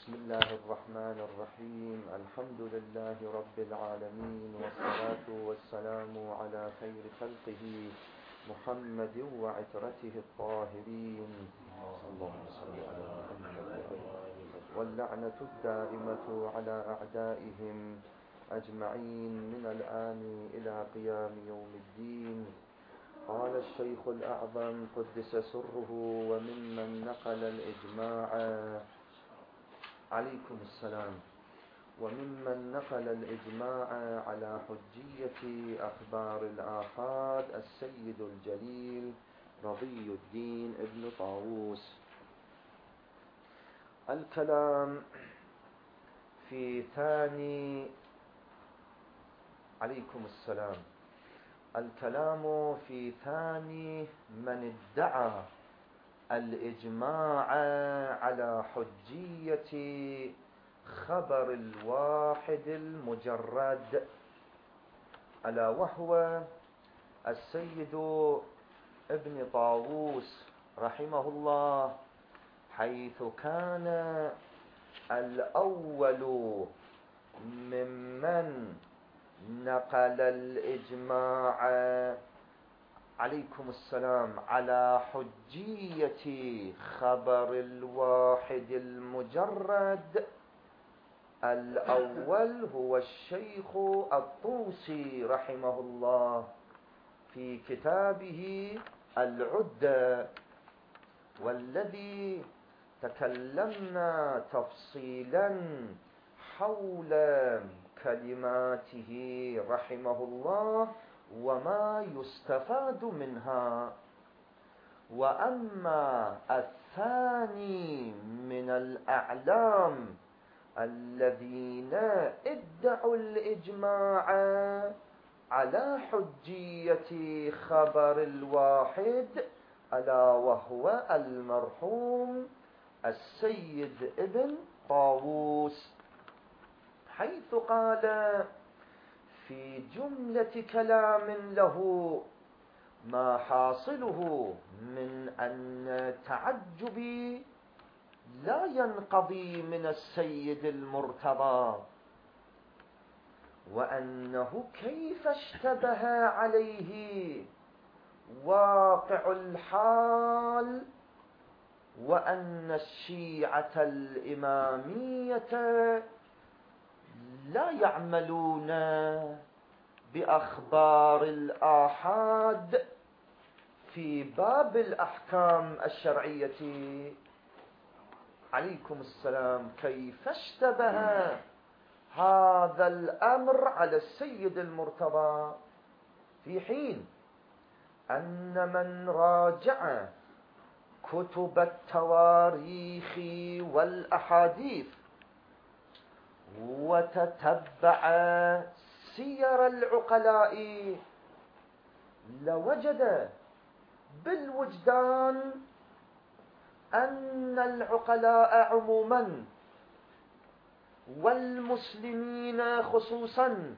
بسم الله الرحمن الرحيم. الحمد لله رب العالمين، والصلاة والسلام على خير خلقه محمد وعترته الطاهرين. اللهم صل على محمد. واللعنة الدائمة على أعدائهم أجمعين من الآن إلى قيام يوم الدين. قال الشيخ الأعظم قدس سره: وممن نقل الإجماع عليكم السلام وممن نقل الإجماع على حجية أخبار الآحاد السيد الجليل رضي الدين ابن طاووس. الكلام في ثاني عليكم السلام الكلام في ثاني من ادعى الإجماع على حجية خبر الواحد المجرد، ألا وهو السيد ابن طاووس رحمه الله، حيث كان الأول ممن نقل الإجماع عليكم السلام على حجية خبر الواحد المجرد. الأول هو الشيخ الطوسي رحمه الله في كتابه العدة، والذي تكلمنا تفصيلا حول كلماته رحمه الله وما يستفاد منها. وأما الثاني من الأعلام الذين ادعوا الإجماع على حجية خبر الواحد، ألا وهو المرحوم السيد ابن طاووس، حيث قال في جملة كلام له ما حاصله من أن تعجبي لا ينقضي من السيد المرتضى، وأنه كيف اشتبه عليه واقع الحال، وأن الشيعة الإمامية لا يعملون بأخبار الآحاد في باب الأحكام الشرعية. عليكم السلام. كيف اشتبه هذا الأمر على السيد المرتضى، في حين أن من راجع كتب التواريخ والأحاديث وتتبع سير العقلاء لوجد بالوجدان أن العقلاء عموما والمسلمين خصوصا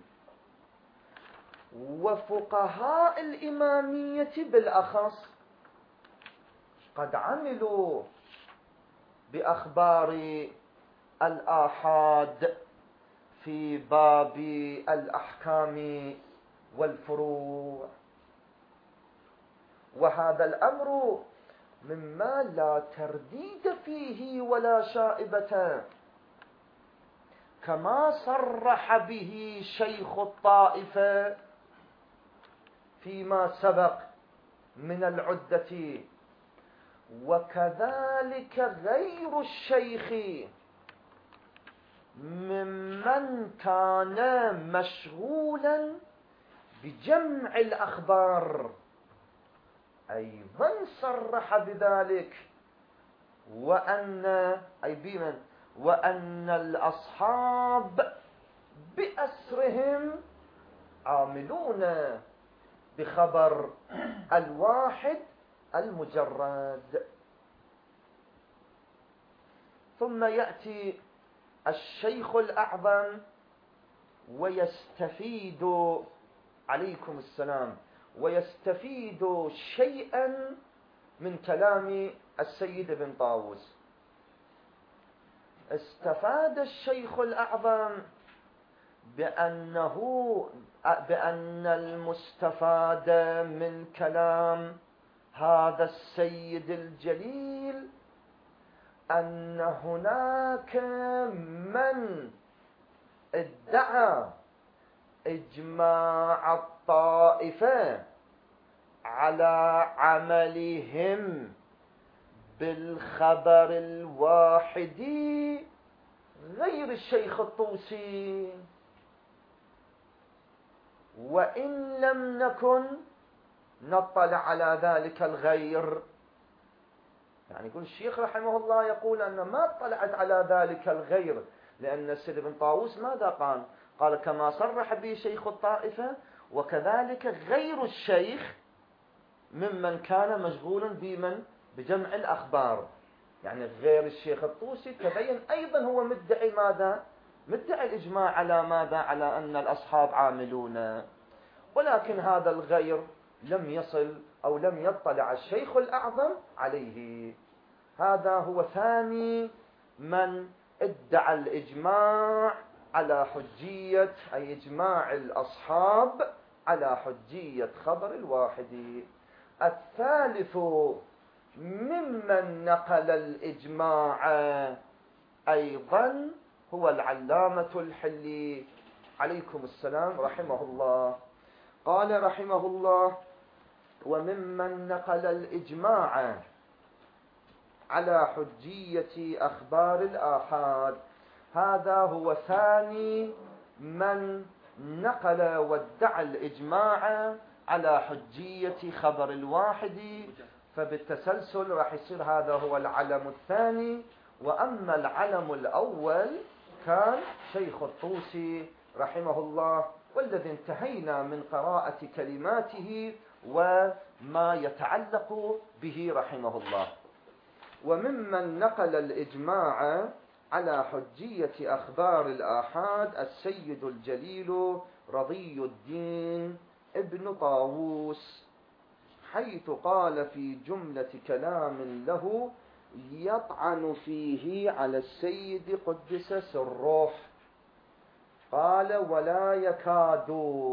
وفقهاء الإمامية بالأخص قد عملوا بأخبار الآحاد في باب الأحكام والفروع، وهذا الأمر مما لا ترديد فيه ولا شائبة، كما صرح به شيخ الطائفة فيما سبق من العدة، وكذلك غير الشيخ ممن كان مشغولا بجمع الأخبار أيضا صرح بذلك، وأن الأصحاب بأسرهم عاملون بخبر الواحد المجرد. ثم يأتي الشيخ الأعظم ويستفيد عليكم السلام ويستفيد شيئا من كلام السيد ابن طاووس، استفاد الشيخ الأعظم بأن المستفاد من كلام هذا السيد الجليل أن هناك من ادعى إجماع الطائفة على عملهم بالخبر الواحدي غير الشيخ الطوسي، وإن لم نكن نطلع على ذلك الغير. يعني يقول الشيخ رحمه الله يقول أن ما اطلعت على ذلك الغير، لأن السيد ابن طاووس ماذا قال؟ قال كما صرح به شيخ الطائفة وكذلك غير الشيخ ممن كان مشغول بجمع الأخبار. يعني غير الشيخ الطوسي تبين أيضا هو مدعي ماذا؟ مدعي الإجماع على ماذا؟ على أن الأصحاب عاملون، ولكن هذا الغير لم يصل أو لم يطلع الشيخ الأعظم عليه. هذا هو ثاني من ادعى الإجماع على حجية، أي إجماع الأصحاب على حجية خبر الواحد. الثالث ممن نقل الإجماع أيضا هو العلامة الحلي عليكم السلام رحمه الله. قال رحمه الله: وممن نقل الإجماع على حجية أخبار الآحاد. هذا هو ثاني من نقل وادعى الإجماع على حجية خبر الواحد، فبالتسلسل راح يصير هذا هو العلم الثاني. وأما العلم الأول كان شيخ الطوسي رحمه الله، والذي انتهينا من قراءة كلماته وما يتعلق به رحمه الله. وممن نقل الإجماع على حجية أخبار الآحاد السيد الجليل رضي الدين ابن طاووس، حيث قال في جملة كلام له يطعن فيه على السيد قدس سره، قال: ولا يكاد،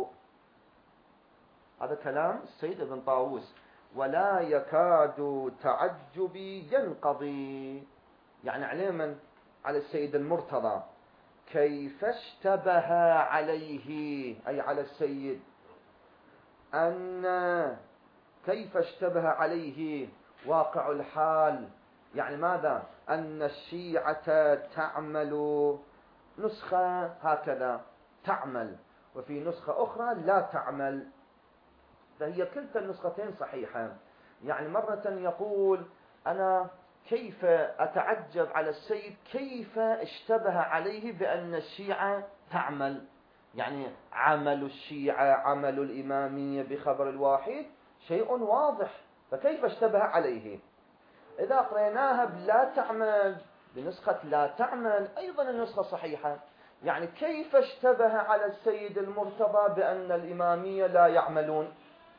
هذا كلام السيد ابن طاووس، ولا يكاد تعجبي ينقضي، يعني عليه من؟ على السيد المرتضى. كيف اشتبه عليه، أي على السيد، كيف اشتبه عليه واقع الحال، يعني ماذا؟ أن الشيعة تعمل، نسخة هكذا تعمل وفي نسخة أخرى لا تعمل، فهي كلتا النسختين صحيحة. يعني مرة يقول أنا كيف أتعجب على السيد كيف اشتبه عليه بأن الشيعة تعمل، يعني عمل الشيعة عمل الإمامية بخبر الواحد شيء واضح، فكيف اشتبه عليه؟ إذا قريناها بلا تعمل بنسخة لا تعمل أيضا النسخة صحيحة. يعني كيف اشتبه على السيد المرتضى بأن الإمامية لا يعملون؟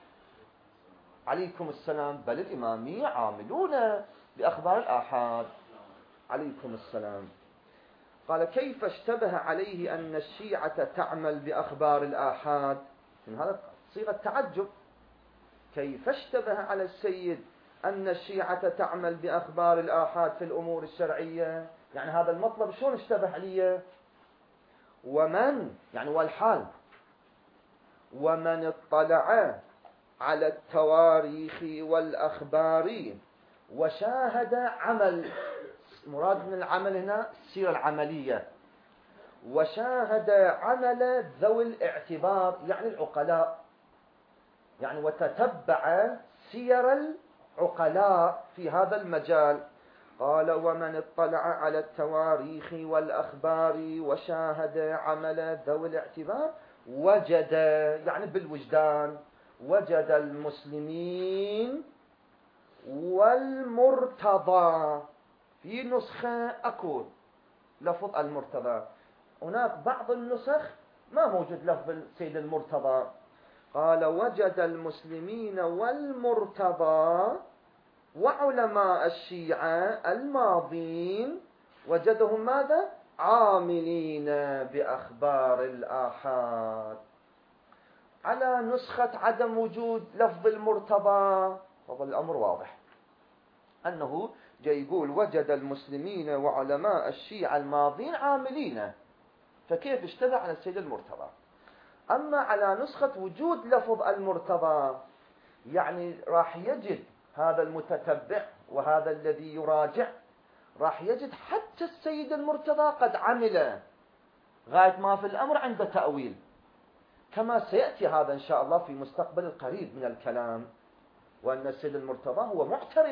عليكم السلام، بل الإمامية عاملون بأخبار الآحاد. عليكم السلام. قال: كيف اشتبه عليه أن الشيعة تعمل بأخبار الآحاد؟ من هذا صيغة تعجب. كيف اشتبه على السيد أن الشيعة تعمل بأخبار الآحاد في الأمور الشرعية؟ يعني هذا المطلب شلون اشتبه عليه؟ ومن، يعني والحال، ومن اطلع على التواريخ والأخبار وشاهد عمل، مراد من العمل هنا السيرة العملية، وشاهد عمل ذوي الاعتبار يعني العقلاء، يعني وتتبع سير العقلاء في هذا المجال. قال: ومن اطلع على التواريخ والأخبار وشاهد عمل ذوي الاعتبار وجد، يعني بالوجدان، وجد المسلمين والمرتضى. في نسخة أكو لفظ المرتضى، هناك بعض النسخ ما موجود لفظ السيد المرتضى. قال: وجد المسلمين والمرتضى وعلماء الشيعة الماضين وجدهم ماذا؟ عاملين بأخبار الآحاد. على نسخة عدم وجود لفظ المرتضى فضل الأمر واضح، أنه جاي يقول وجد المسلمين وعلماء الشيعة الماضين عاملين، فكيف اشتبه على السيد المرتضى؟ أما على نسخة وجود لفظ المرتضى يعني راح يجد هذا المتتبع وهذا الذي يراجع راح يجد حتى السيد المرتضى قد عمل غاية ما في الأمر عند تأويل، كما سيأتي هذا إن شاء الله في مستقبل القريب من الكلام، وأن السيد المرتضى هو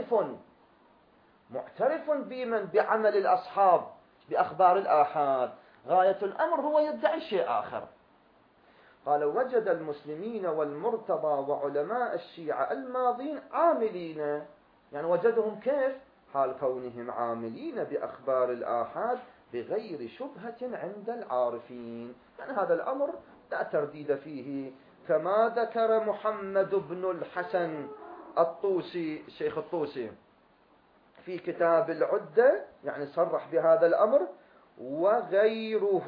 معترف بعمل الأصحاب بأخبار الآحاد، غاية الأمر هو يدعي شيء آخر. قال وجد المسلمين والمرتضى وعلماء الشيعة الماضين عاملين، يعني وجدهم كيف؟ حال كونهم عاملين بأخبار الآحاد بغير شبهة عند العارفين، يعني هذا الأمر لا ترديد فيه، كما ذكر محمد بن الحسن الطوسي الشيخ الطوسي في كتاب العدة، يعني صرح بهذا الأمر. وغيره،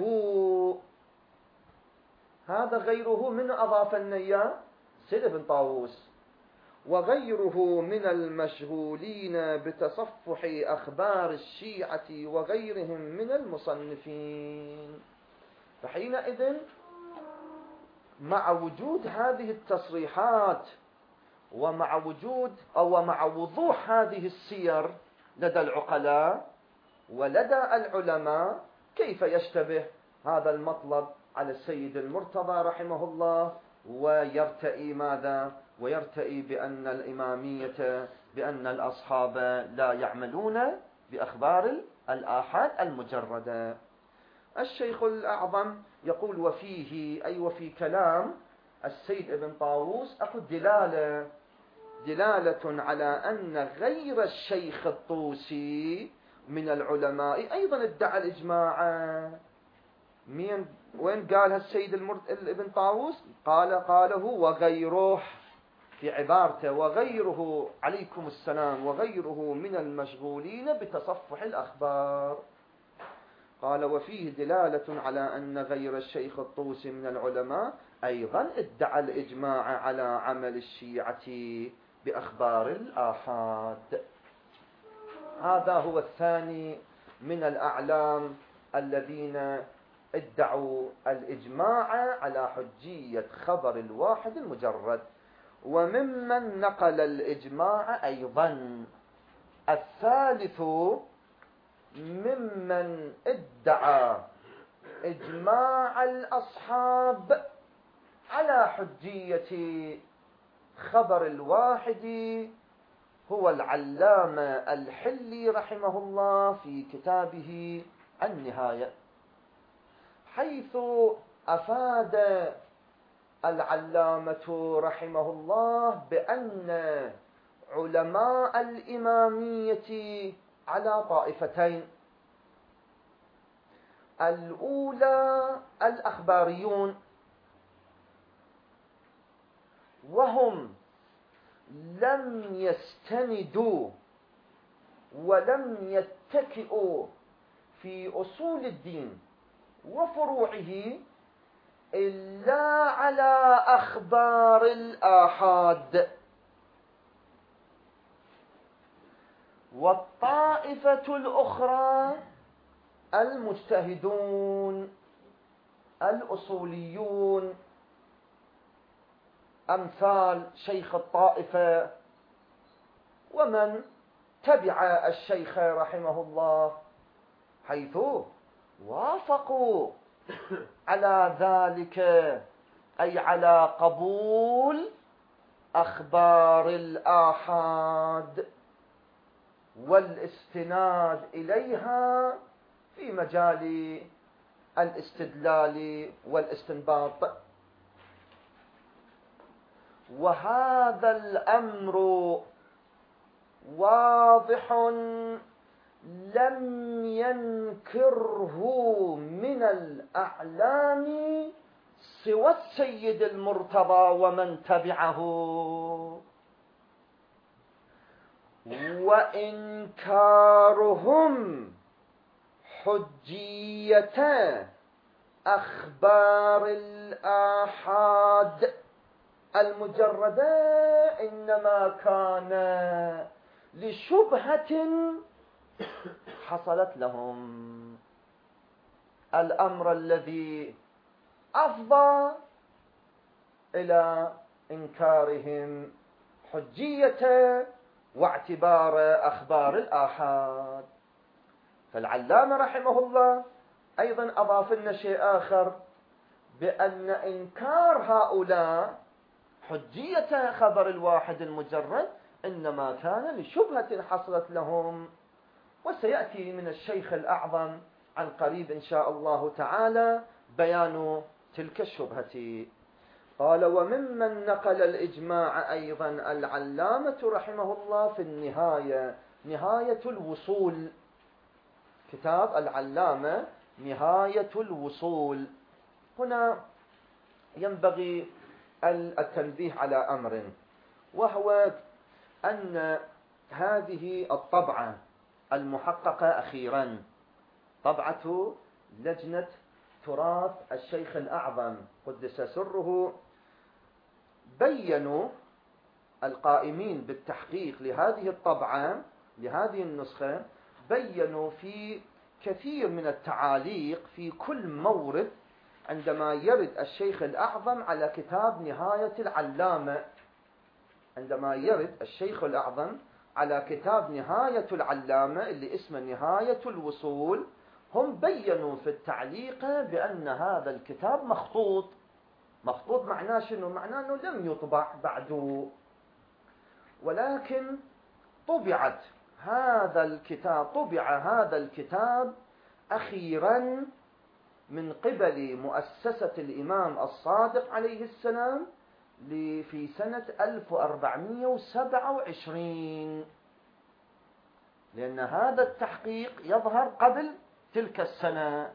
هذا غيره من أضاف النية سيد بن طاووس، وغيره من المشغولين بتصفح أخبار الشيعة وغيرهم من المصنفين. فحينئذ مع وجود هذه التصريحات ومع وضوح هذه السير لدى العقلاء ولدى العلماء، كيف يشتبه هذا المطلب على السيد المرتضى رحمه الله ويرتئي ماذا؟ ويرتئي بأن الإمامية بأن الأصحاب لا يعملون بأخبار الآحاد المجردة. الشيخ الأعظم يقول وفيه أي وفي كلام السيد ابن طاووس أقول دلالة على أن غير الشيخ الطوسي من العلماء أيضا ادعى الإجماع. وين قالها السيد ابن طاووس؟ قاله وغيره في عبارته، وغيره عليكم السلام وغيره من المشغولين بتصفح الأخبار. قال وفيه دلالة على أن غير الشيخ الطوسي من العلماء أيضا ادعى الإجماع على عمل الشيعة بأخبار الآحاد. هذا هو الثاني من الأعلام الذين ادعوا الإجماع على حجية خبر الواحد المجرد. وممن نقل الإجماع أيضا الثالث ممن ادعى إجماع الأصحاب على حجية خبر الواحد هو العلامة الحلي رحمه الله في كتابه النهاية، حيث أفاد العلامة رحمه الله بأن علماء الإمامية على طائفتين: الأولى الأخباريون، وهم لم يستندوا ولم يتكئوا في أصول الدين وفروعه إلا على أخبار الآحاد. والطائفة الأخرى المجتهدون الأصوليون أمثال شيخ الطائفة ومن تبع الشيخ رحمه الله، حيث وافقوا على ذلك، أي على قبول أخبار الآحاد والاستناد إليها في مجال الاستدلال والاستنباط. وهذا الأمر واضح لم ينكره من الأعلام سوى السيد المرتضى ومن تبعه، وإنكارهم حجية أخبار الآحاد المجردة إنما كان لشبهة حصلت لهم، الأمر الذي أفضى إلى إنكارهم حجية واعتبار أخبار الآحاد. فالعلامة رحمه الله أيضا أضاف لنا شيء آخر، بأن إنكار هؤلاء حجية خبر الواحد المجرد إنما كان لشبهة حصلت لهم، وسيأتي من الشيخ الأعظم عن قريب إن شاء الله تعالى بيان تلك الشبهة. قال: وممن نقل الإجماع أيضا العلامة رحمه الله في النهاية، نهاية الوصول، كتاب العلامة نهاية الوصول. هنا ينبغي التنبيه على أمر، وهو أن هذه الطبعة المحققة أخيرا، طبعة لجنة تراث الشيخ الأعظم قدس سره، بيّنوا القائمين بالتحقيق لهذه الطبعة لهذه النسخة، بيّنوا في كثير من التعاليق في كل مورد عندما يرد الشيخ الأعظم على كتاب نهاية العلامة، عندما يرد الشيخ الأعظم على كتاب نهاية العلامة اللي اسمه نهاية الوصول، هم بيّنوا في التعليق بأن هذا الكتاب مخطوط. مخطوط معناه شنو؟ معناه أنه لم يطبع بعد، ولكن طبع هذا الكتاب أخيرا من قبل مؤسسة الإمام الصادق عليه السلام في سنة 1427، لأن هذا التحقيق يظهر قبل تلك السنة،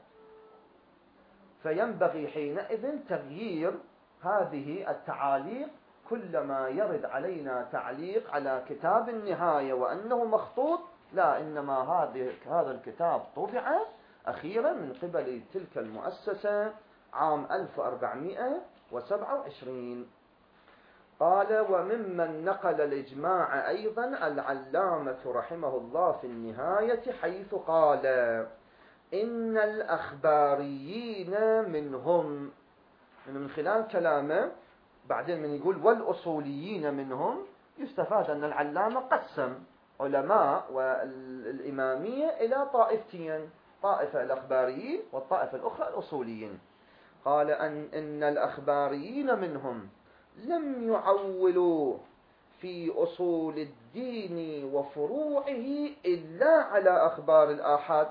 فينبغي حينئذ تغيير هذه التعاليق. كلما يرد علينا تعليق على كتاب النهاية وأنه مخطوط، لا، إنما هذا الكتاب طبع أخيرا من قبل تلك المؤسسة عام 1427. قال: وممن نقل الإجماع أيضا العلامة رحمه الله في النهاية، حيث قال: إن الأخباريين منهم، من خلال كلامه بعدين من يقول والأصوليين منهم، يستفاد أن العلامة قسم علماء والإمامية إلى طائفتين، طائفة الأخباريين والطائفة الأخرى الأصوليين. قال إن الأخباريين منهم لم يعولوا في أصول الدين وفروعه إلا على أخبار الآحاد.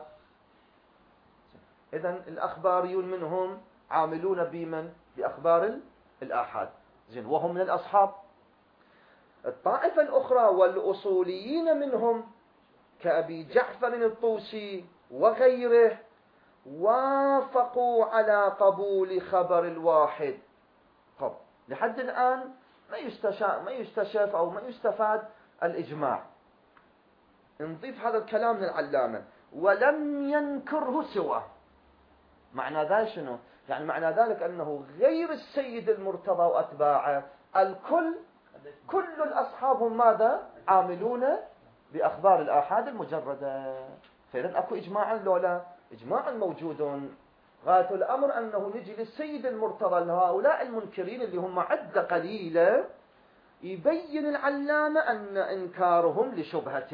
إذن الأخباريون منهم عاملون بأخبار الآحاد، وهم من الأصحاب. الطائفة الأخرى والأصوليين منهم كأبي جعفر الطوسي وغيره وافقوا على قبول خبر الواحد. طب لحد الآن ما يستشف أو ما يستفاد الإجماع. نضيف هذا الكلام للعلامة: ولم ينكره سوى. معنى ذلك شنو؟ يعني معنى ذلك أنه غير السيد المرتضى وأتباعه، كل الأصحاب هم ماذا؟ عاملون بأخبار الآحاد المجردة. فإذا أكو إجماع لولا؟ إجماع موجود. غاية الأمر أنه نجي للسيد المرتضى لهؤلاء المنكرين اللي هم عدة قليلة، يبين العلامة أن إنكارهم لشبهة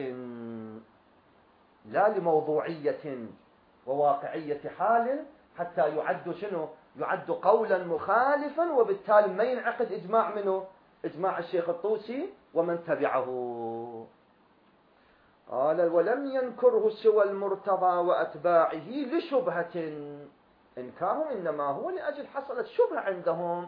لا لموضوعية وواقعية حال، حتى يعد شنو؟ يعد قولا مخالفا، وبالتالي ما ينعقد إجماع منه؟ إجماع الشيخ الطوسي ومن تبعه. قال: ولم ينكره سوى المرتضى وأتباعه لشبهة. إنكارهم إنما هو لأجل حصلت شبهة عندهم،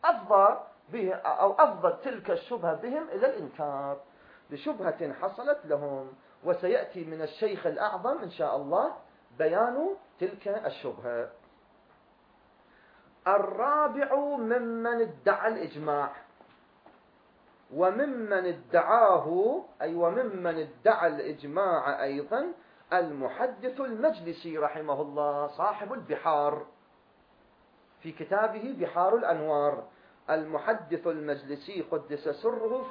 أفضت تلك الشبهة بهم إلى الإنكار لشبهة حصلت لهم. وسيأتي من الشيخ الأعظم إن شاء الله بيان تلك الشبهة. الرابع ممن ادعى الإجماع، وممن ادعاه، أي وممن ادعى الإجماع أيضا المحدث المجلسي رحمه الله صاحب البحار في كتابه بحار الأنوار، المحدث المجلسي قدس سره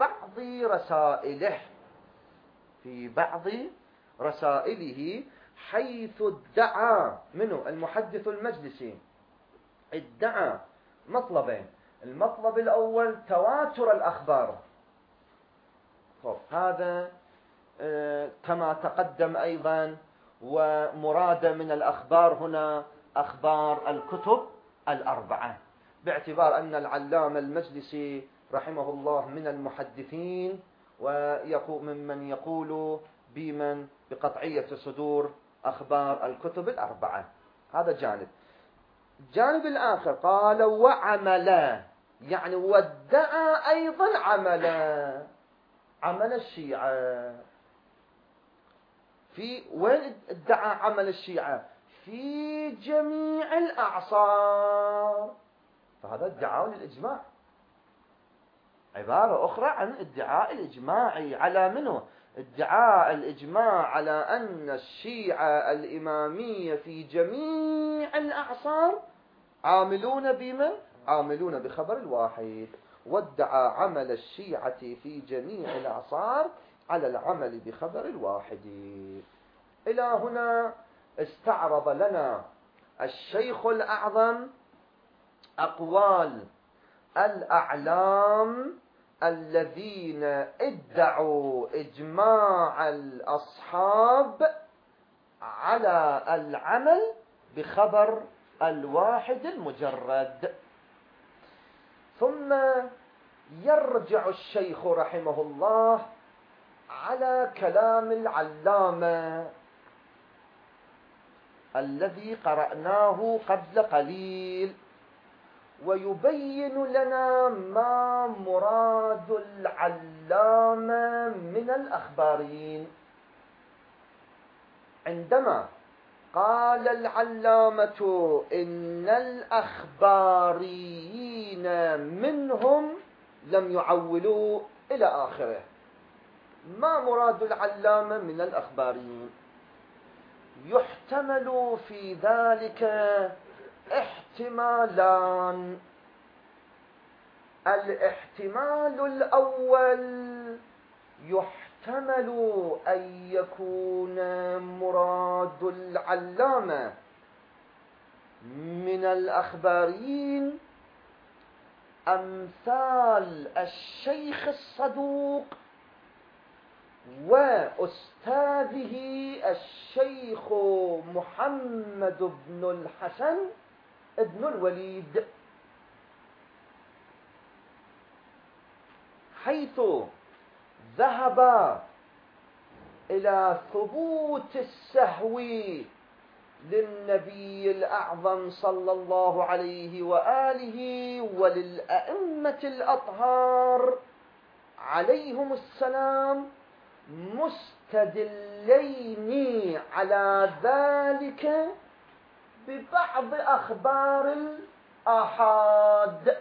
في بعض رسائله حيث ادعى منه المحدث المجلسي ادعى مطلبين. المطلب الأول تواتر الأخبار، هذا كما تقدم أيضا، ومراد من الأخبار هنا أخبار الكتب الأربعة، باعتبار أن العلامة المجلسي رحمه الله من المحدثين ممن يقول بقطعية صدور أخبار الكتب الأربعة. هذا جانب. الجانب الآخر قال وعمل، يعني وادعى أيضا عمل الشيعة. في وين ادعى عمل الشيعة؟ في جميع الأعصار. فهذا ادعاء للإجماع، عبارة أخرى عن ادعاء الإجماعي على منه؟ ادعاء الإجماع على أن الشيعة الإمامية في جميع الأعصار عاملون بمن؟ عاملون بخبر الواحد. وادعى عمل الشيعة في جميع الأعصار على العمل بخبر الواحد. إلى هنا استعرض لنا الشيخ الأعظم أقوال الأعلام الذين ادعوا إجماع الأصحاب على العمل بخبر الواحد المجرد. ثم يرجع الشيخ رحمه الله على كلام العلامة الذي قرأناه قبل قليل، ويبين لنا ما مراد العلامة من الأخباريين. عندما قال العلامة إن الأخباريين منهم لم يعولوا إلى آخره، ما مراد العلامة من الأخباريين؟ يحتمل في ذلك احتمالان. الاحتمال الأول يحتمل أن يكون مراد العلامة من الأخباريين أمثال الشيخ الصدوق وأستاذه الشيخ محمد بن الحسن ابن الوليد، حيث ذهب إلى ثبوت السهو للنبي الأعظم صلى الله عليه وآله وللأئمة الأطهار عليهم السلام، مستدلين على ذلك ببعض أخبار الآحاد،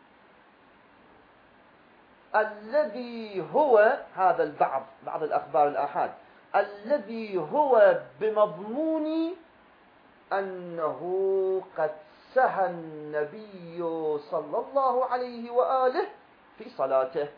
الذي هو هذا بعض الأخبار الآحاد الذي هو بمضمون أنه قد سهى النبي صلى الله عليه وآله في صلاته.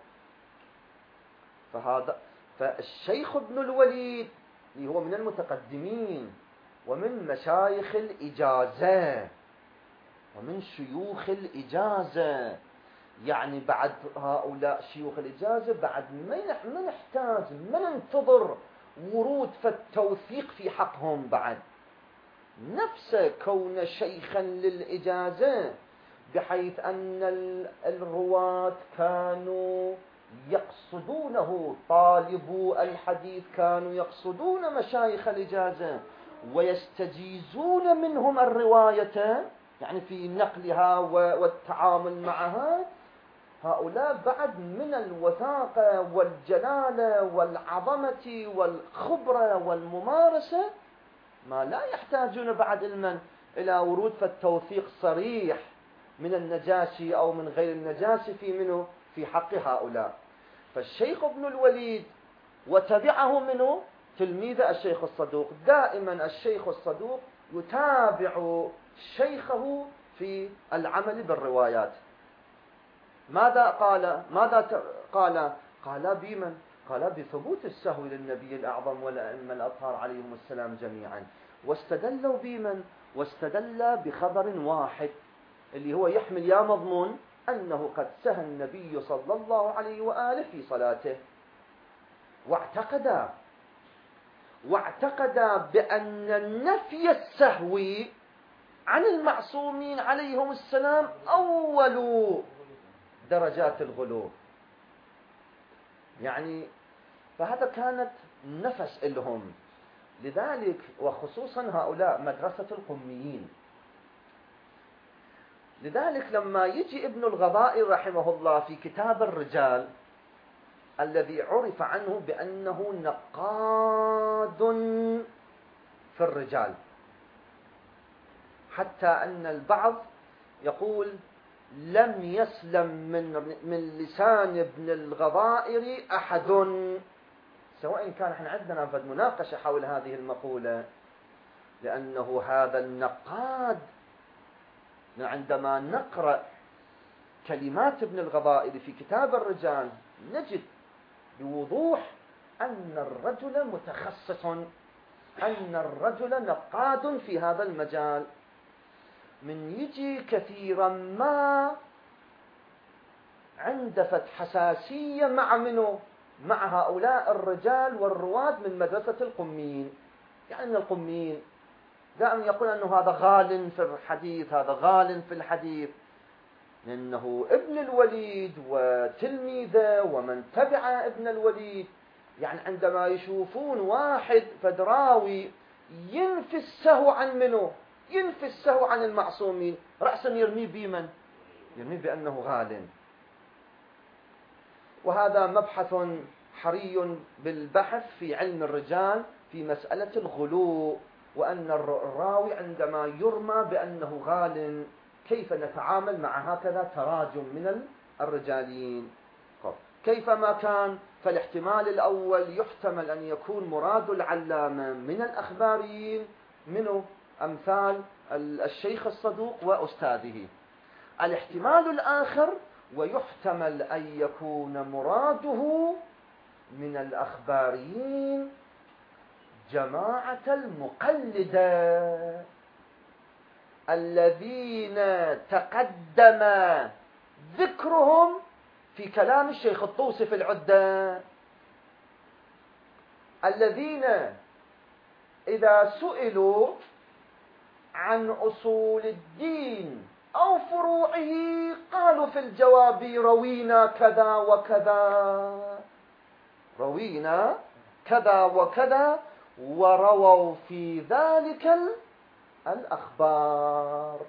فالشيخ ابن الوليد اللي هو من المتقدمين ومن مشايخ الإجازة ومن شيوخ الإجازة، يعني بعد هؤلاء شيوخ الإجازة بعد ما نحتاج ما ننتظر ورود فالتوثيق في حقهم، بعد نفسه كون شيخا للإجازة، بحيث أن الرواة كانوا يقصدونه، طالبو الحديث كانوا يقصدون مشايخ الإجازة ويستجيزون منهم الرواية، يعني في نقلها والتعامل معها. هؤلاء بعد من الوثاقة والجلالة والعظمة والخبرة والممارسة ما لا يحتاجون بعد علما إلى ورود فالتوثيق صريح من النجاشي أو من غير النجاشي في حق هؤلاء. فالشيخ ابن الوليد وتبعه منه تلميذه الشيخ الصدوق. دائما الشيخ الصدوق يتابع شيخه في العمل بالروايات. ماذا قال بمن؟ قال بثبوت السهو للنبي الأعظم والأئمة الأطهار عليهم السلام جميعا. واستدلوا بمن؟ واستدل بخبر واحد اللي هو يحمل يا مضمون أنه قد سهى النبي صلى الله عليه وآله في صلاته. واعتقد بأن نفي السهو عن المعصومين عليهم السلام أول درجات الغلو. يعني فهذا كانت نفس لهم. لذلك وخصوصا هؤلاء مدرسة القميين. لذلك لما يجي ابن الغضائر رحمه الله في كتاب الرجال الذي عرف عنه بأنه نقاد في الرجال، حتى أن البعض يقول لم يسلم من لسان ابن الغضائر أحد، سواء كان احنا عندنا فد مناقشة حول هذه المقولة، لأنه هذا النقاد عندما نقرأ كلمات ابن الغضائر في كتاب الرجال نجد بوضوح أن الرجل متخصص، أن الرجل نقاد في هذا المجال. من يجي كثيرا ما عند فتح حساسية مع منه؟ مع هؤلاء الرجال والرواد من مدرسة القميين. يعني من القميين دائما يقول أنه هذا غال في الحديث، هذا غال في الحديث، لأنه ابن الوليد وتلميذه ومن تبع ابن الوليد. يعني عندما يشوفون واحد فدراوي ينفي السهو عن منه، ينفي السهو عن المعصومين، رأسا يرمي بمن؟ يرمي بأنه غال. وهذا مبحث حري بالبحث في علم الرجال في مسألة الغلو، وأن الراوي عندما يرمى بأنه غال كيف نتعامل مع هكذا تراجم من الرجاليين. كيفما كان، فالاحتمال الأول يحتمل أن يكون مراد العلامة من الأخباريين منه أمثال الشيخ الصدوق وأستاذه. الاحتمال الآخر ويحتمل أن يكون مراده من الأخباريين جماعة المقلدة الذين تقدم ذكرهم في كلام الشيخ الطوسي في العدة، الذين إذا سئلوا عن أصول الدين أو فروعه قالوا في الجواب روينا كذا وكذا، روينا كذا وكذا، ورووا في ذلك الأخبار.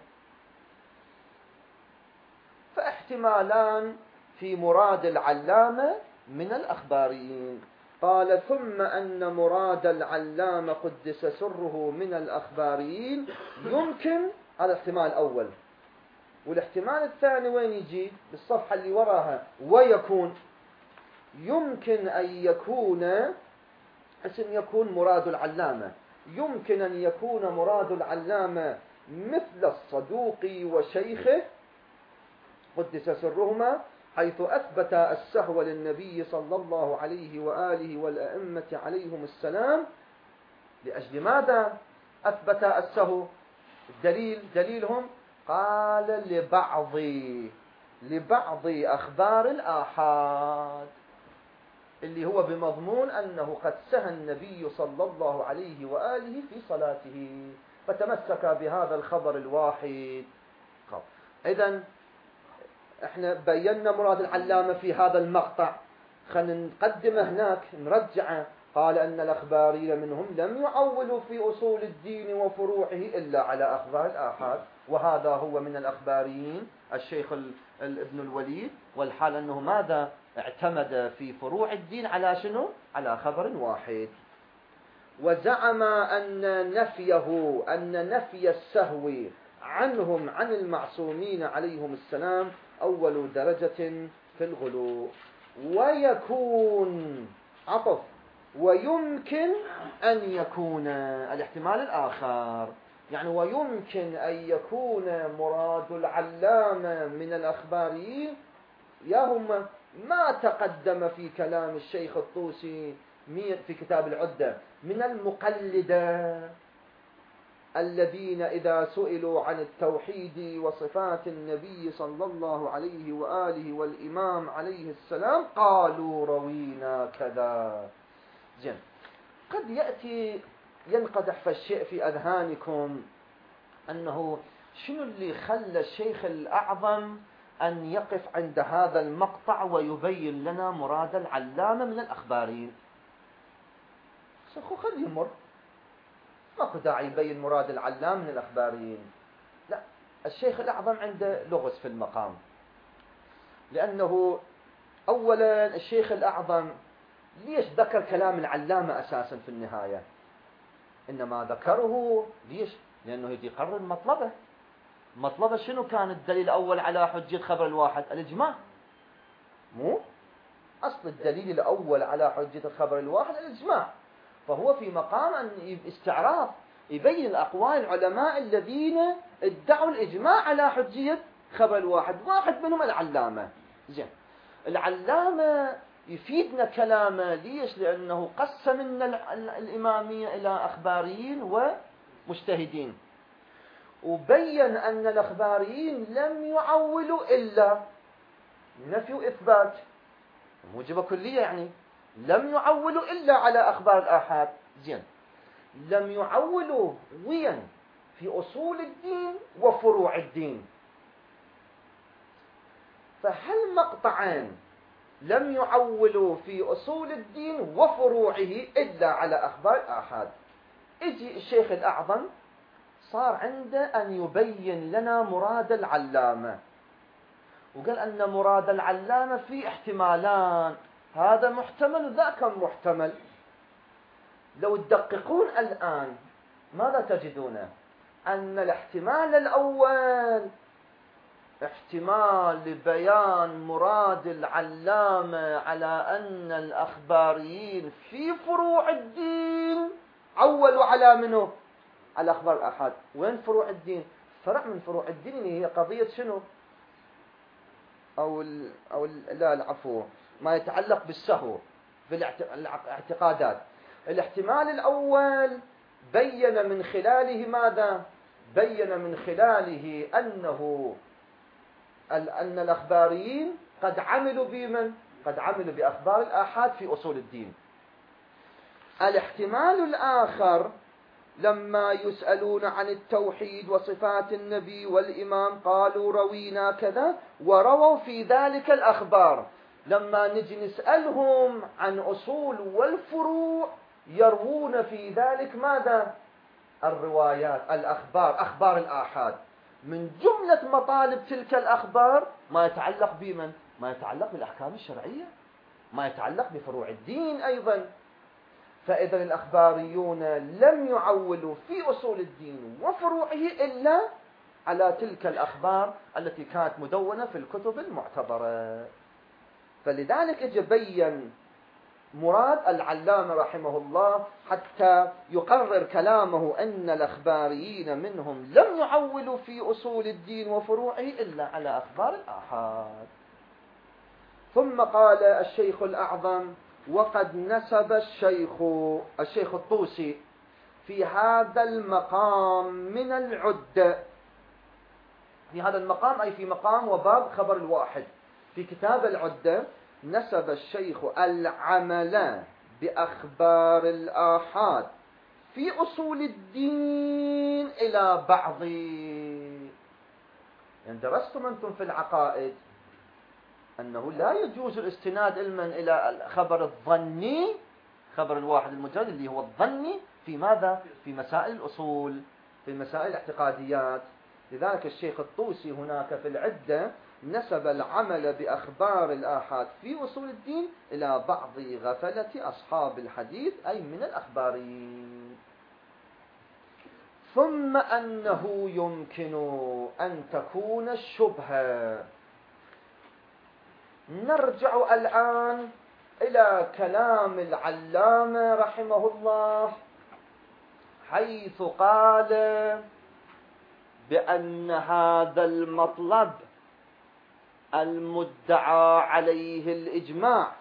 فاحتمالان في مراد العلامة من الأخباريين. قال ثم أن مراد العلامة قدس سره من الأخباريين يمكن، هذا الاحتمال الأول. والاحتمال الثاني وين يجي؟ بالصفحة اللي وراها، ويكون يمكن أن يكون اسم يكون مراد العلامة، يمكن أن يكون مراد العلامة مثل الصدوق وشيخه قدس سرهما، حيث أثبت السهو للنبي صلى الله عليه وآله والأئمة عليهم السلام. لأجل ماذا أثبت السهو؟ دليلهم قال لبعض أخبار الآحاد، اللي هو بمضمون أنه قد سهى النبي صلى الله عليه وآله في صلاته، فتمسك بهذا الخبر الواحد. إذن احنا بينا مراد العلامة في هذا المقطع، خلينا نقدمه هناك نرجعه. قال أن الأخباريين منهم لم يعولوا في أصول الدين وفروعه إلا على أخبار الآحاد، وهذا هو من الأخباريين الشيخ ابن الوليد، والحال أنه ماذا اعتمد في فروع الدين على شنو؟ على خبر واحد. وزعم أن نفي السهو عنهم عن المعصومين عليهم السلام أول درجة في الغلو. ويكون عطف ويمكن أن يكون الاحتمال الآخر، يعني ويمكن أن يكون مراد العلامة من الأخباريين يهم ما تقدم في كلام الشيخ الطوسي في كتاب العدة من المقلدة الذين إذا سئلوا عن التوحيد وصفات النبي صلى الله عليه وآله والإمام عليه السلام قالوا روينا كذا. زين، قد يأتي ينقدح فالشيء في أذهانكم أنه شنو اللي خلى الشيخ الأعظم أن يقف عند هذا المقطع ويبين لنا مراد العلامة من الأخباريين؟ خليه يمر، ماكو داعي يبين مراد العلامة من الأخباريين. لا، الشيخ الأعظم عنده لغز في المقام، لأنه أولا الشيخ الأعظم ليش ذكر كلام العلامة أساسا في النهاية؟ إنما ذكره ليش؟ لأنه يقرر مطلبه. مطلبه شنو كان الدليل الأول على حجية خبر الواحد؟ الإجماع. مو أصل الدليل الأول على حجية الخبر الواحد الإجماع، فهو في مقام أن استعراض يبين الأقوال العلماء الذين ادعوا الإجماع على حجية خبر الواحد، واحد منهم العلامة. زين، العلامة يفيدنا كلامه ليش؟ لأنه قسم لنا الإمامية إلى أخباريين ومجتهدين، وبين أن الأخباريين لم يعولوا إلا نفي وإثبات، موجبة كلية، يعني لم يعولوا إلا على أخبار الآحاد. زين، لم يعولوا وين؟ في أصول الدين وفروع الدين. فهل مقطعين لم يعولوا في أصول الدين وفروعه إلا على أخبار الآحاد. اجي الشيخ الأعظم صار عنده أن يبين لنا مراد العلامة، وقال أن مراد العلامة في احتمالان، هذا محتمل وذاك محتمل. لو تدققون الآن ماذا تجدون؟ أن الاحتمال الأول احتمال لبيان مراد العلامة على أن الأخباريين في فروع الدين عولوا على منه؟ على أخبار الآحاد. وين فروع الدين؟ فرع من فروع الدين هي قضية شنو؟ لا العفو، ما يتعلق بالسهو في الاعتقادات. الاحتمال الأول بين من خلاله ماذا؟ بين من خلاله أن الأخباريين قد عملوا بمن؟ قد عملوا بأخبار الآحاد في أصول الدين. الاحتمال الآخر لما يسألون عن التوحيد وصفات النبي والإمام قالوا روينا كذا، ورووا في ذلك الأخبار. لما نجي نسألهم عن أصول والفروع يروون في ذلك ماذا؟ الروايات، الأخبار، أخبار الآحاد. من جملة مطالب تلك الأخبار ما يتعلق بمن؟ ما يتعلق بالأحكام الشرعية، ما يتعلق بفروع الدين أيضا. فإذا الأخباريون لم يعولوا في أصول الدين وفروعه إلا على تلك الأخبار التي كانت مدونة في الكتب المعتبرة. فلذلك اجى بين مراد العلامة رحمه الله حتى يقرر كلامه أن الأخباريين منهم لم يعولوا في أصول الدين وفروعه إلا على أخبار الآحاد. ثم قال الشيخ الأعظم: وقد نسب الشيخ الطوسي في هذا المقام من العدة، في هذا المقام أي في مقام وباب خبر الواحد في كتاب العدة، نسب الشيخ العمل بأخبار الآحاد في أصول الدين إلى بعض. يعني درستم أنتم في العقائد أنه لا يجوز الاستناد إلى الخبر الظني، خبر الواحد المجرد اللي هو الظني، في ماذا؟ في مسائل الأصول، في مسائل الاعتقاديات. لذلك الشيخ الطوسي هناك في العدة نسب العمل بأخبار الآحاد في أصول الدين إلى بعض غفلة أصحاب الحديث أي من الأخباريين. ثم أنه يمكن أن تكون الشبهة. نرجع الآن إلى كلام العلامة رحمه الله، حيث قال بأن هذا المطلب المدعى عليه الإجماع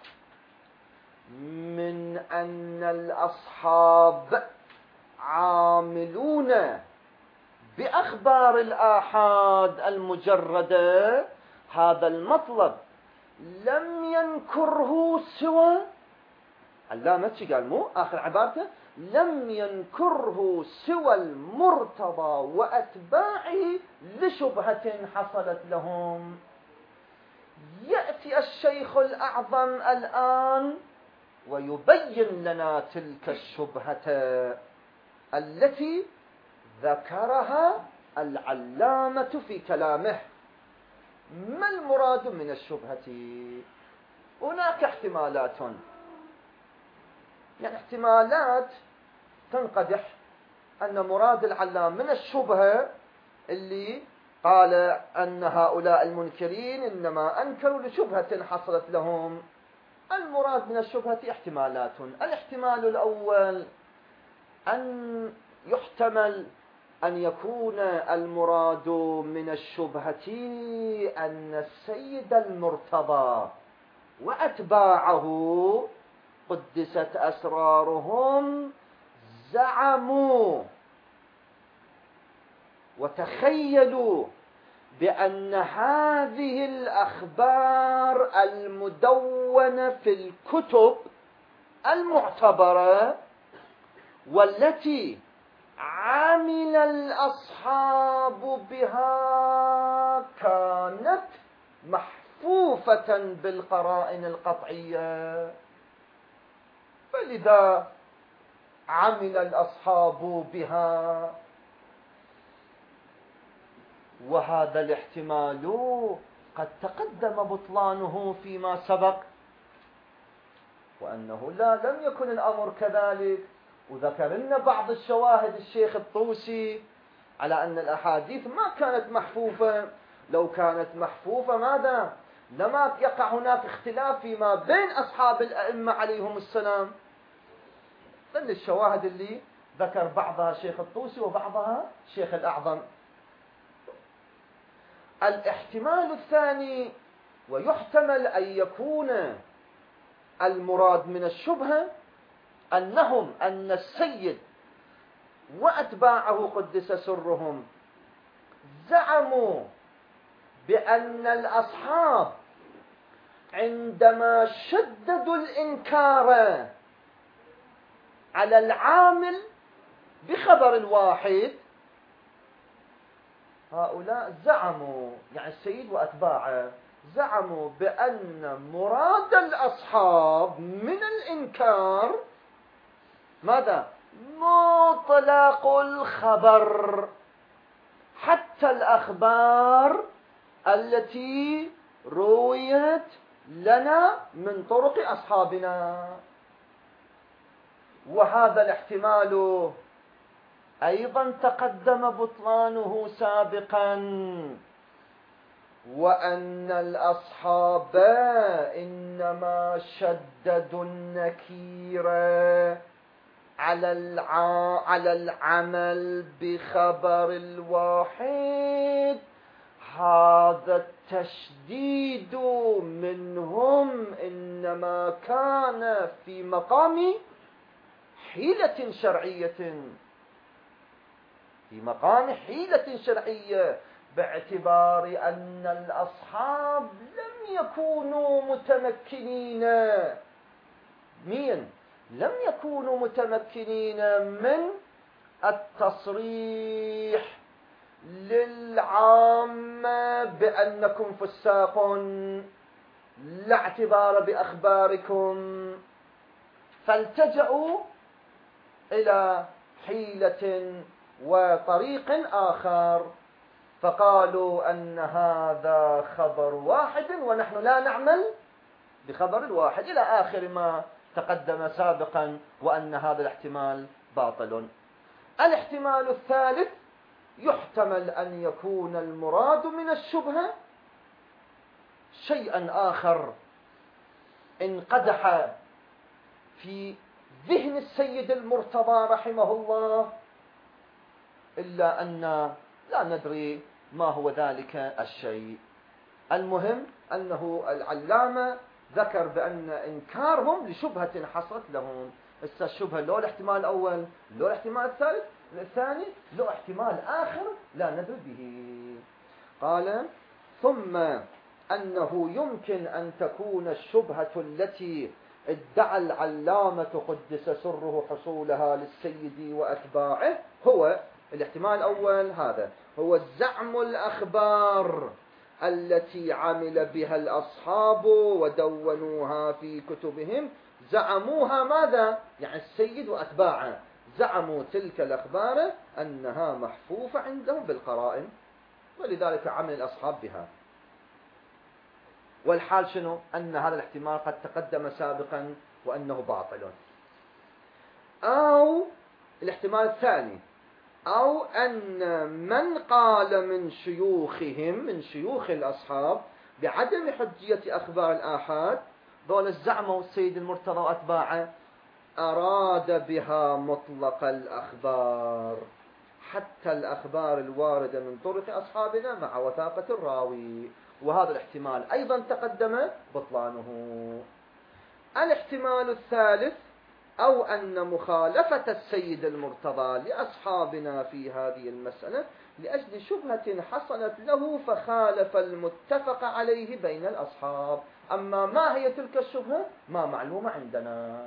من أن الأصحاب عاملون بأخبار الآحاد المجردة، هذا المطلب لم ينكره سوى علامة شي قال، مو آخر عبارته، لم ينكره سوى المرتضى وأتباعه لشبهة حصلت لهم. يأتي الشيخ الأعظم الآن ويبين لنا تلك الشبهة التي ذكرها العلامة في كلامه. ما المراد من الشبهة؟ هناك احتمالات، يعني احتمالات تنقدح أن مراد العلام من الشبهة اللي قال أن هؤلاء المنكرين إنما أنكروا لشبهة حصلت لهم. المراد من الشبهة احتمالات. الاحتمال الأول أن يحتمل أن يكون المراد من الشبهة أن السيد المرتضى وأتباعه قدست أسرارهم زعموا وتخيلوا بأن هذه الأخبار المدونة في الكتب المعتبرة والتي عمل الأصحاب بها كانت محفوفة بالقرائن القطعية، فلذا عمل الأصحاب بها. وهذا الاحتمال قد تقدم بطلانه فيما سبق، وأنه لم يكن الأمر كذلك. وذكر لنا بعض الشواهد الشيخ الطوسي على أن الأحاديث ما كانت محفوفة. لو كانت محفوفة ماذا؟ لما يقع هناك اختلاف فيما بين أصحاب الأئمة عليهم السلام. من الشواهد اللي ذكر بعضها الشيخ الطوسي وبعضها الشيخ الأعظم. الاحتمال الثاني، ويحتمل أن يكون المراد من الشبهة أن السيد وأتباعه قدس سرهم زعموا بأن الأصحاب عندما شددوا الإنكار على العامل بخبر الواحد، هؤلاء زعموا، يعني السيد وأتباعه زعموا بأن مراد الأصحاب من الإنكار ماذا؟ مطلق الخبر، حتى الأخبار التي رويت لنا من طرق أصحابنا. وهذا الاحتمال أيضا تقدم بطلانه سابقا، وأن الأصحاب إنما شددوا النكير على العمل بخبر الواحد. هذا التشديد منهم إنما كان في مقام حيلة شرعية، في مقام حيلة شرعية، باعتبار أن الأصحاب لم يكونوا متمكنين لم يكونوا متمكنين من التصريح للعامة بأنكم فساق، لا اعتبار بأخباركم، فالتجأوا إلى حيلة وطريق آخر، فقالوا أن هذا خبر واحد ونحن لا نعمل بخبر الواحد، إلى آخر ما تقدم سابقا، وأن هذا الاحتمال باطل. الاحتمال الثالث، يحتمل أن يكون المراد من الشبهة شيئا آخر، انقدح في ذهن السيد المرتضى رحمه الله، إلا أن لا ندري ما هو ذلك الشيء. المهم أنه العلامة ذكر بأن إنكارهم لشبهة حصلت لهم. الشبهة لو الاحتمال الأول، لو الاحتمال الثاني، لو احتمال آخر لا ندري به. قال: ثم أنه يمكن أن تكون الشبهة التي ادعى العلامة قدس سره حصولها للسيد وأتباعه هو الاحتمال الأول، هذا هو زعم الأخبار التي عمل بها الأصحاب ودونوها في كتبهم. زعموها ماذا؟ يعني السيد وأتباعه زعموا تلك الأخبار أنها محفوفة عندهم بالقرائن، ولذلك عمل الأصحاب بها. والحال شنو؟ أن هذا الاحتمال قد تقدم سابقا وأنه باطل. أو الاحتمال الثاني، أو أن من قال من شيوخهم، من شيوخ الأصحاب، بعدم حجية أخبار الآحاد، دول الزعموا السيد المرتضى وأتباعه، أراد بها مطلق الأخبار، حتى الأخبار الواردة من طرق أصحابنا مع وثاقة الراوي. وهذا الاحتمال أيضا تقدم بطلانه. الاحتمال الثالث، أو أن مخالفة السيد المرتضى لأصحابنا في هذه المسألة لأجل شبهة حصلت له فخالف المتفق عليه بين الأصحاب. أما ما هي تلك الشبهة ما معلومة عندنا.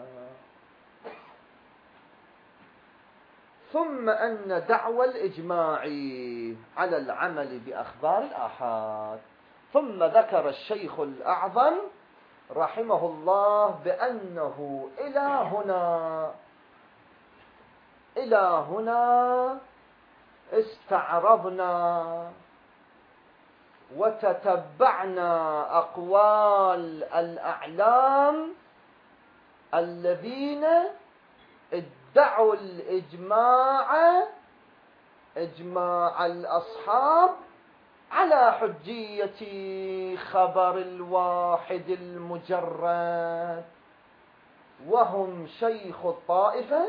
ثم أن دعوى الإجماع على العمل بأخبار الآحاد. ثم ذكر الشيخ الأعظم رحمه الله بأنه إلى هنا استعرضنا وتتبعنا أقوال الأعلام الذين ادعوا إجماع الأصحاب على حجية خبر الواحد المجرد، وهم شيخ الطائفة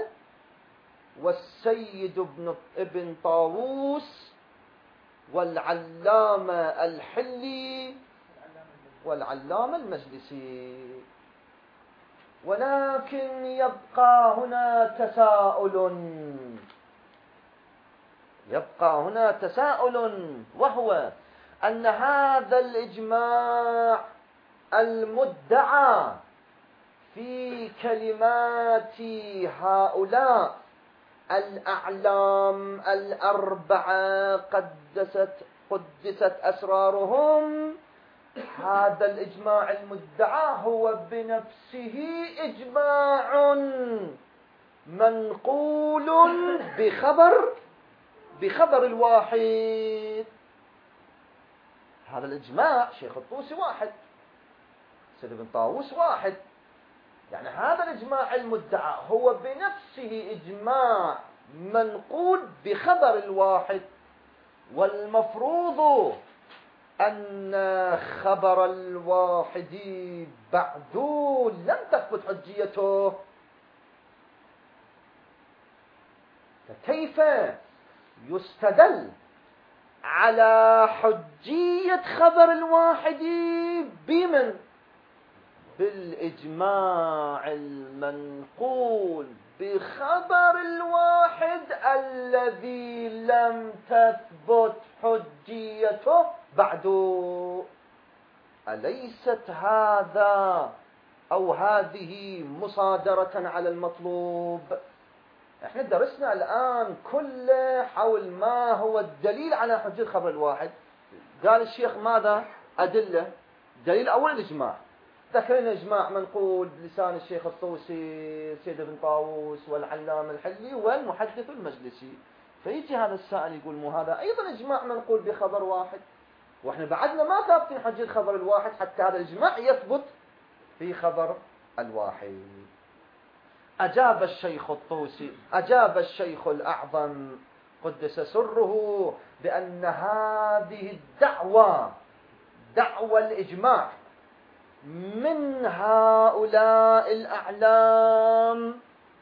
والسيد ابن طاووس والعلامة الحلي والعلامة المجلسي. ولكن يبقى هنا تساؤل، وهو أن هذا الإجماع المدعى في كلمات هؤلاء الأعلام الأربعة قدست أسرارهم، هذا الإجماع المدعى هو بنفسه إجماع منقول بخبر الواحد. هذا الإجماع شيخ الطوسي واحد، سيد ابن طاووس واحد، يعني هذا الإجماع المدعى هو بنفسه إجماع منقول بخبر الواحد. والمفروض أن خبر الواحد بعد لم تثبت حجيته، فكيف يستدل على حجية خبر الواحد بمن؟ بالإجماع المنقول بخبر الواحد الذي لم تثبت حجيته بعد. أليست هذا أو هذه مصادرة على المطلوب؟ احنا درسنا الآن كله حول ما هو الدليل على حجية خبر الواحد. قال الشيخ ماذا؟ أدلة. دليل أول الإجماع، ذكرنا إجماع منقول بلسان الشيخ الطوسي، سيد ابن طاووس والعلامة الحلي والمحدث المجلسي. فيجي هذا السائل يقول مو هذا أيضا إجماع منقول بخبر واحد، وإحنا بعدنا ما ثابتين حجية خبر الواحد حتى هذا الإجماع يثبت في خبر الواحد. أجاب الشيخ الأعظم قدس سره بأن هذه الدعوة، دعوى الإجماع من هؤلاء الأعلام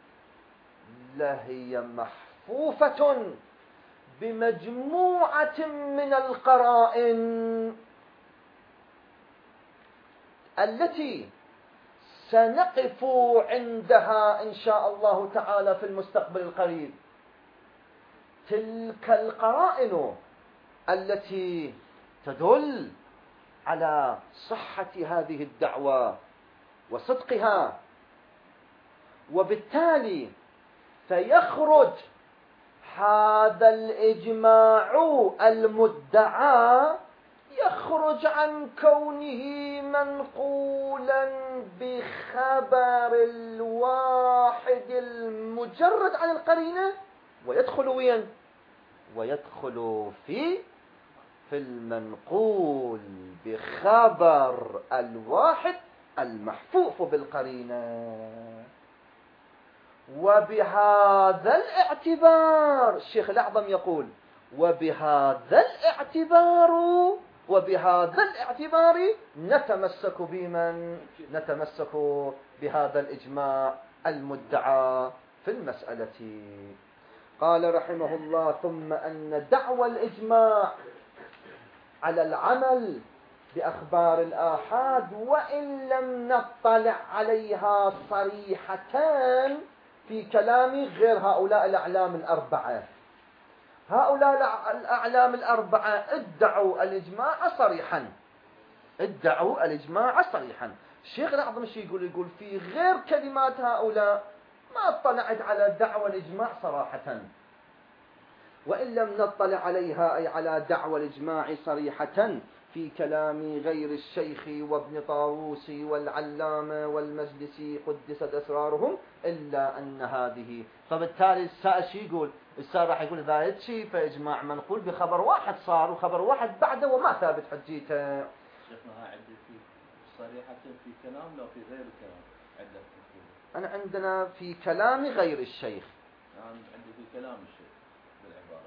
لهي محفوفة بمجموعة من القرائن التي سنقف عندها إن شاء الله تعالى في المستقبل القريب. تلك القرائن التي تدل على صحة هذه الدعوة وصدقها، وبالتالي فيخرج هذا الإجماع المدعى يخرج عن كونه منقولا بخبر الواحد المجرد عن القرينة، ويدخل وين؟ ويدخل في المنقول بخبر الواحد المحفوف بالقرينة. وبهذا الاعتبار الشيخ الأعظم يقول وبهذا الاعتبار نتمسك بمن؟ نتمسك بهذا الإجماع المدعى في المسألة. قال رحمه الله: ثم أن دعوى الإجماع على العمل بأخبار الآحاد وإن لم نطلع عليها صريحة في كلام غير هؤلاء الأعلام الأربعة. هؤلاء الأعلام الأربعة ادعوا الإجماع صريحا. الشيخ الأعظم يقول في غير كلمات هؤلاء ما اطلعت على دعوى الإجماع صراحة، وإن لم نطلع عليها أي على دعوى الإجماع صريحة في كلام غير الشيخ وابن طاووس والعلامة والمجلسي قدست أسرارهم إلا أن هذه. فبالتالي السائل راح يقول إذا هيك فإجماع منقول بخبر واحد صار وخبر واحد بعده وما ثابت حجيته. شيخنا عندي في صريحة في كلام لو في غير الكلام عندك؟ أنا عندنا في كلام غير الشيخ. عندي في كلام الشيخ بالعبارة.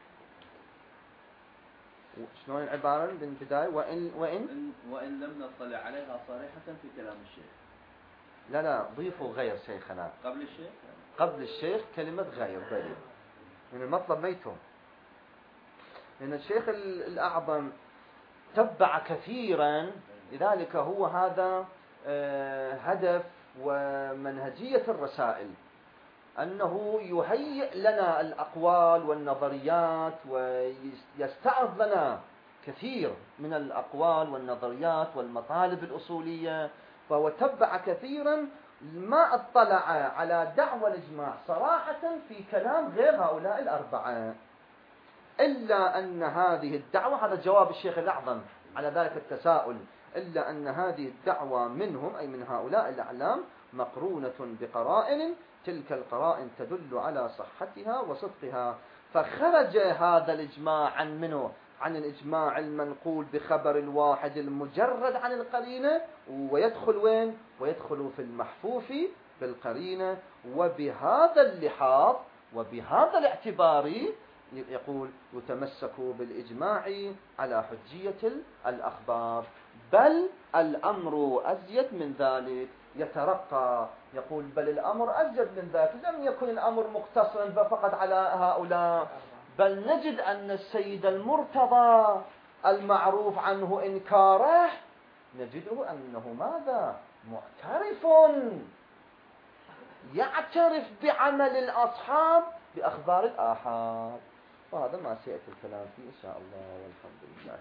شلون العبارة بالبداية؟ وإن لم نطلع عليها صريحة في كلام الشيخ. لا ضيفوا غير شيخنا قبل الشيخ كلمة غير ضيف من المطلب ميتهم، لأن الشيخ الأعظم تبع كثيرا، لذلك هو هذا هدف ومنهجية الرسائل، أنه يهيئ لنا الأقوال والنظريات ويستعرض لنا كثير من الأقوال والنظريات والمطالب الأصولية. فهو تبع كثيرا ما اطلع على دعوى الإجماع صراحة في كلام غير هؤلاء الأربعة، إلا أن هذه الدعوة، هذا جواب الشيخ الأعظم على ذلك التساؤل، إلا أن هذه الدعوة منهم أي من هؤلاء الأعلام مقرونة بقرائن، تلك القرائن تدل على صحتها وصدقها. فخرج هذا الإجماع عن منه؟ عن الإجماع المنقول بخبر الواحد المجرد عن القرينة، ويدخل وين؟ ويدخل في المحفوف بالقرينة. وبهذا اللحاظ وبهذا الاعتبار يقول يتمسك بالإجماع على حجية الأخبار. بل الأمر أزيد من ذلك، يترقى يقول بل الأمر أزيد من ذلك، لم يكن الأمر مقتصرا فقط على هؤلاء، بل نجد أن السيد المرتضى المعروف عنه إنكاره نجده أنه ماذا؟ معترف، يعترف بعمل الأصحاب بأخبار الآحاد. وهذا ما سيأتي الكلام فيه إن شاء الله، والحمد لله.